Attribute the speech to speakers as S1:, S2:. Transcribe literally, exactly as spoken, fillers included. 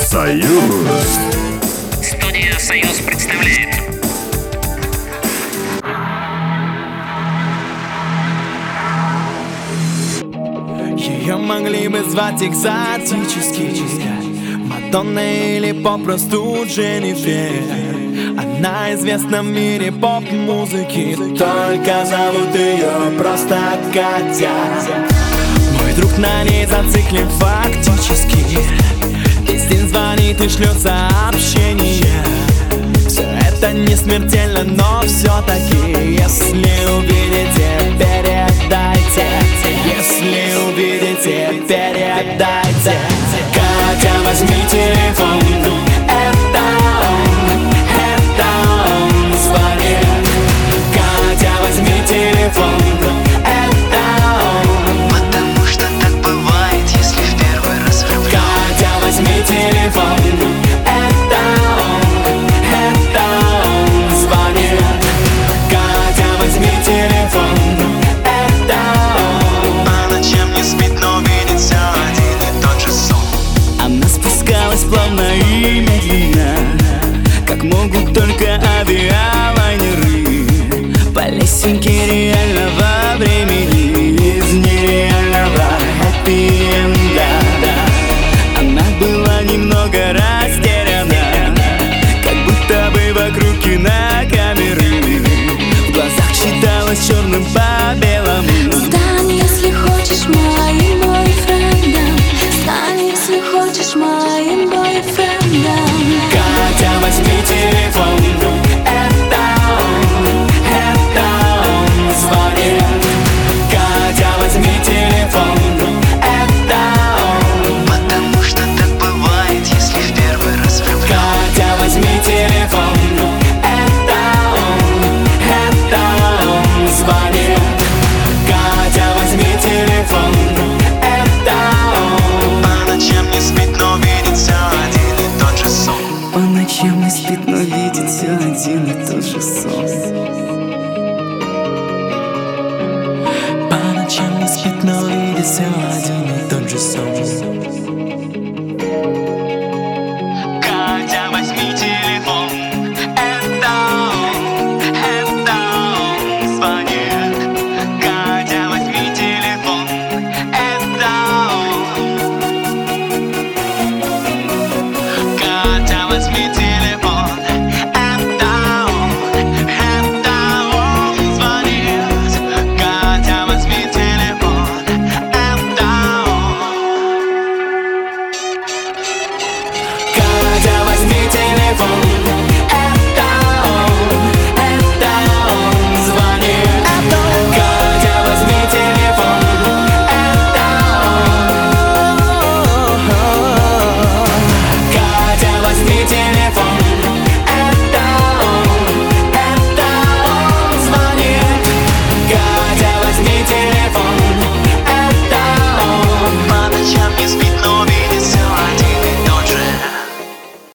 S1: Союз.
S2: Студия «Союз» представляет.
S3: Ее могли бы звать экзотически Мадонна или попросту Дженнифер. Она известна в мире поп-музыки, только зовут ее просто Катя. Мой друг на ней зациклен фактически. Весь день звонит и шлет сообщения. Все это не смертельно, но все-таки, если увидите, передайте. Если увидите, передайте. Катя, возьми телефон. Это он, это он звонит. Катя, возьми телефон. Это он.
S4: Потому что так бывает, если в первый раз влюблен.
S3: Катя, возьми телефон. Это он, это он звонит. Катя, возьми телефон. Это он.
S4: По ночам не спит, но видит все один и тот же сон.
S3: Она спускалась плавно и медленно, как могут только авиалайнеры, по лесенке реального времени, из нереального хэппи-энда. Она была немного растеряна, как будто бы вокруг кинокамеры. В глазах читалось черным по белому.
S5: Стань, если хочешь, моим бойфрендом. Стань, если хочешь, моим бойфрендом.
S3: Катя, возьми телефон. Это он, это он звонит. Катя, возьми телефон. Это он.
S4: Потому что так бывает, если в первый раз влюблен.
S3: Катя, возьми телефон. Это он, это он звонит. Катя, возьми телефон. Это он.
S4: По ночам не спит, но видит все один и тот же сон.
S3: По ночам не спит, но видит все один и тот же сон. По ночам не спит, но видит все один